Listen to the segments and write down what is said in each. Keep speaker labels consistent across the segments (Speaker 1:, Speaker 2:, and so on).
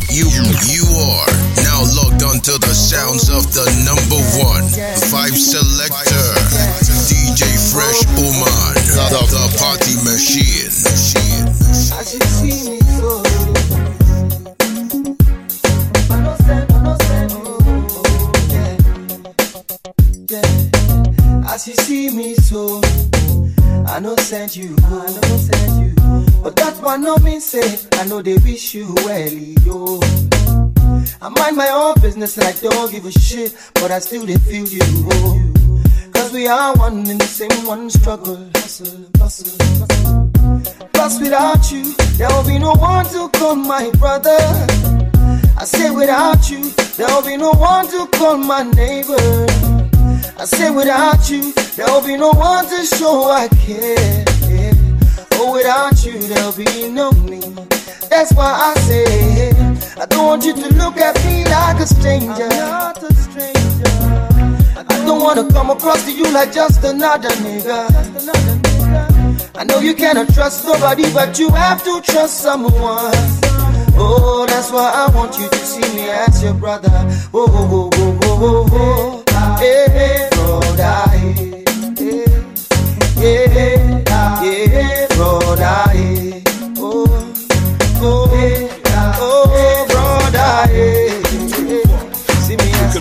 Speaker 1: You are now logged onto the sounds of the number one vibe selector, DJ Fresh Oman, the party machine.
Speaker 2: As you see me so, as you see me so, I know send you, but that one no mean say I know they wish you well, yo. I mind my own business and I don't give a shit, but I still they feel you, oh. Cause we are one in the same one struggle, hustle. Plus without you, there will be no one to call my brother. I say without you, there will be no one to call my neighbor. I say without you, there will be no one to show I care. Oh, without you, there'll be no me. That's why I say, I don't want you to look at me like a stranger. I'm not a stranger. I don't want to come across to you like just another nigga. I know you cannot trust nobody, but you have to trust someone. Oh, that's why I want you to see me as your brother. Oh. Hey, brother, yeah, brother, oh, brother, see me as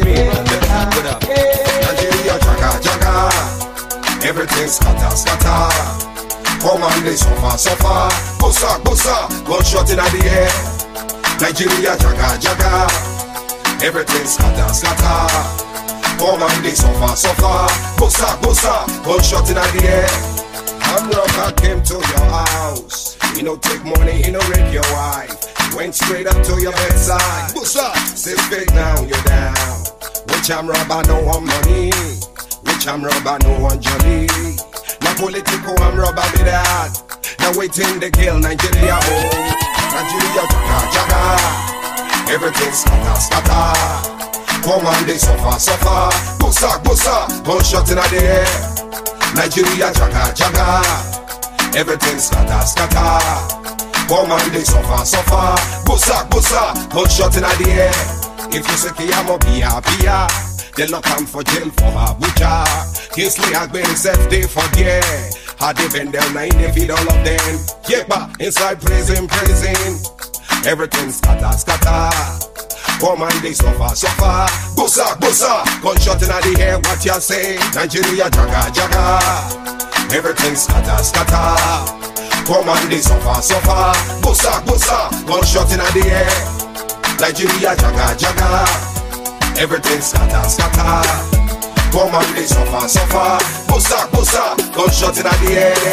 Speaker 3: Nigeria, jaga, everything scatter. Come on, they suffer. Bossa, gunshot in the air. Nigeria, jaga, everything scatter. Come on, they suffer. Bossa, gunshot in the air. I'm rock, I came to your house. He no take money, he no rape your wife. He went straight up to your bedside. Bossa, say fake now, you're down. Which I'm robber, no one money. Which I'm robber, no one jolly. Now political, I'm robber with that. Now waiting the kill Nigeria home. Nigeria, jaga, everything scatter. Come on, they suffer. Bossa, gunshot in the air. Nigeria, jaga, everything scatter. Come on, they suffer. Bossa, gunshot in the air. If you say Kiyamo Pia, they lock him for jail for Abuja. Kingsley has been himself day for year. How they been down 9, they feed all of them. Yekba, inside prison. Everything scatter. Come on, they suffer. Bossa, gunshot in the air, what you say? Nigeria, jaga, everything scatter. Come on, they suffer. Bossa, gunshot in the air. Nigeria, jaga, everything scatter. Come on, they suffer. Bossa, gunshot in the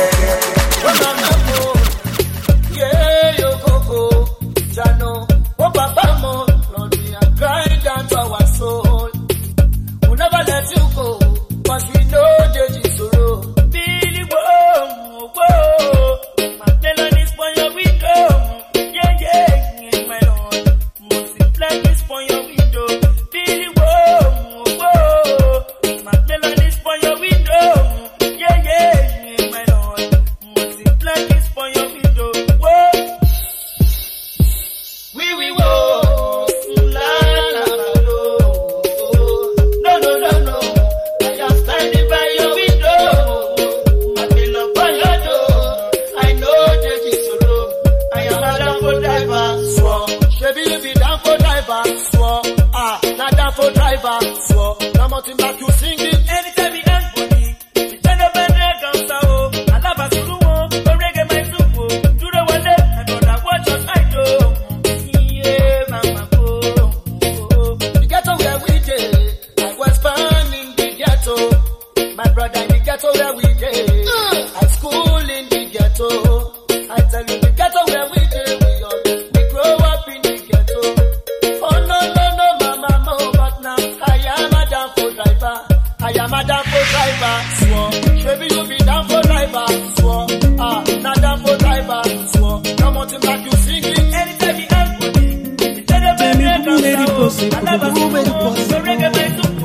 Speaker 3: air.
Speaker 2: Yeah, yo, Coco, Jano, Papa, crying down to our soul. We'll never let you go, cause we know that it's sorrow. Billy, whoa. My melon is for your window. Yeah, my lord. Multiply this for your window. Billy, whoa. My melon is for your window. Yeah, my lord. Multiply this for your window. Whoa. We whoa. So, now mountain back you singing anytime we end body. We turn up and reggae down. I love us to do reggae my soup. Do the one day, I know that what just I do. Yeah, mama, go. The ghetto where we did, I was born in the ghetto. My brother in the ghetto where we did, I school in the ghetto. I tell you the ghetto where we did, we grow up in the ghetto. Oh no, mama, but now I am a damn for driver. Swore, baby you be down for driver. Swore, not down for driver. Swore, come on to back you singing anytime you have body. You tell the baby I never so reggae my soup.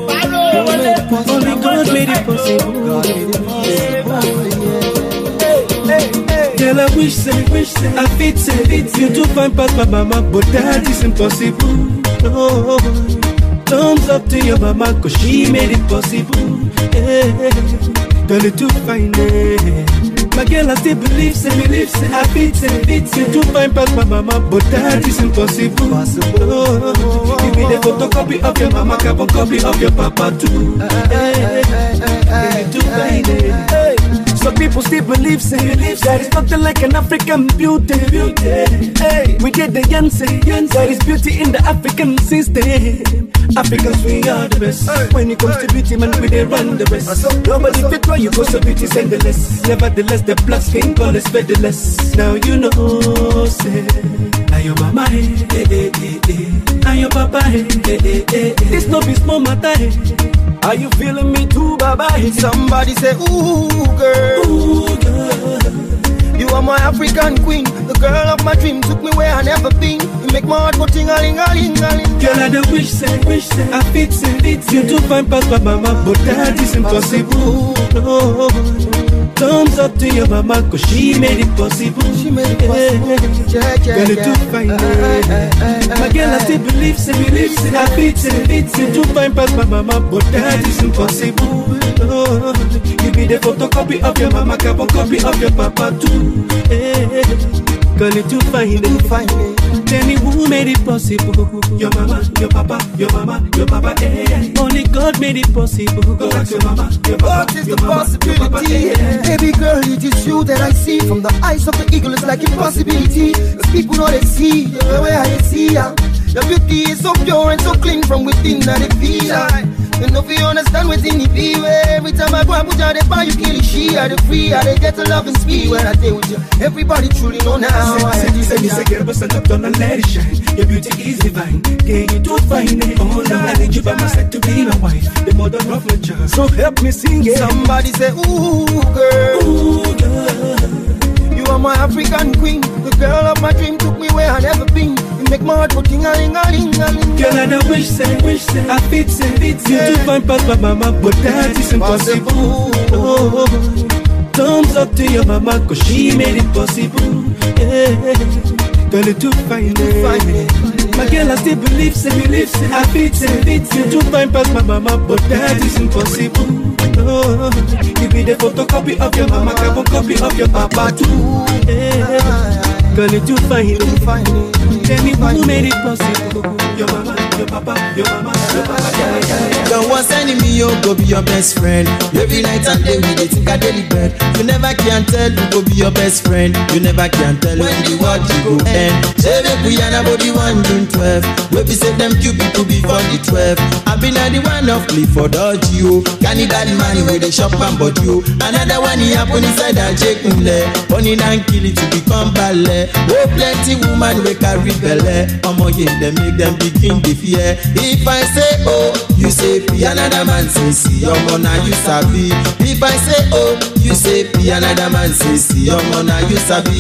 Speaker 2: Only God made it possible. God made it possible. Hey.
Speaker 4: Girl, I wish say, I fit say, you too fine past my mama, but that is impossible. No, thumbs up to your mama, cause she made it possible. Girl, you too fine, My girl, I still believe, say, I fit say, you too fine past my mama, but that is impossible. Give me the photocopy of your mama, carbon copy of your papa too. You too fine, So people still believe, say, that is nothing like an African beauty. Hey, we did the say, there is beauty in the African system. Africans, we are the best. When it comes to beauty, man, we they run the rest. Nobody fit why you go so beauty senderless. Nevertheless, the black skin color is featherless. Now you know, say, now your mama, now your papa, this no be small matter. Are you feeling me too, baba?
Speaker 2: Somebody say, ooh, girl.
Speaker 4: Ooh, girl.
Speaker 2: You are my African queen, the girl of my dream. Took me where I never been. You make my heart go ting-a-ling-a-ling-a-ling.
Speaker 4: Girl, I don't wish say, I fit say, you too fine past my mama, but that is impossible. No, thumbs up to your mama, cause she made it possible.
Speaker 2: She made it possible.
Speaker 4: Girl, you too fine. My girl, I still believe, say, I fit say, you too fine past my mama, but that is impossible. No, you be the photocopy of your mama, carbon copy of your papa too. Girl, you too fine. Tell me who made it possible? Your mama, your papa, your mama, your papa. Only God made it possible. Go back to your mama, your papa.
Speaker 2: What is the possibility? Baby girl, it is you that I see. From the eyes of the eagle, it's like impossibility. Cause people know they see the way I see ya. Your beauty is so pure and so clean from within that they feel like. You know if you understand within the be every time I go and put out the bar, you kill it, she are the free, I they get to love and speed when I stay with you. Everybody truly know now.
Speaker 4: Say, get up, stand up, don't let it shine. Your beauty is divine. Can you do fine? Oh, now I need you by my side to be my wife, the mother of my child. So help me sing it.
Speaker 2: Somebody say, ooh, girl.
Speaker 4: Ooh, girl.
Speaker 2: You are my African queen, the girl of my dream. Took me where I never been. Make my heart go ting-a-ling-a-ling-a-ling.
Speaker 4: Girl, I don't wish say, I fit say, you too fine past my mama, but that is impossible. Oh, thumbs up to your mama, cause she made it possible. Girl, you too fine. My girl, I still believe, say, I fit say, you too fine past my mama, but that is impossible. Oh, you be the photocopy of your mama, carbon copy of your papa too. Girl, you too fine. Tell me who made it possible? Your mama, your papa, your mama, your papa.
Speaker 5: Your worst enemy, you go be your best friend. Every night and day we dey think a daily bed. You never can tell who go be your best friend. You never can tell when the world you go end. Say make we and about the 1 June 12. We be say them cute people before the 12. I been at the one of Clifford Dodge you. Can you that money where they shop and but you? Another one he happen inside and check Bunny and kill it to become ballet. Oh plenty woman we carry belly. Omo yeah, they make them begin to fear. If I say oh, you say P, another man say see. Omo now you sabi. If I say oh, you say P, another man say see. Omo now you sabi.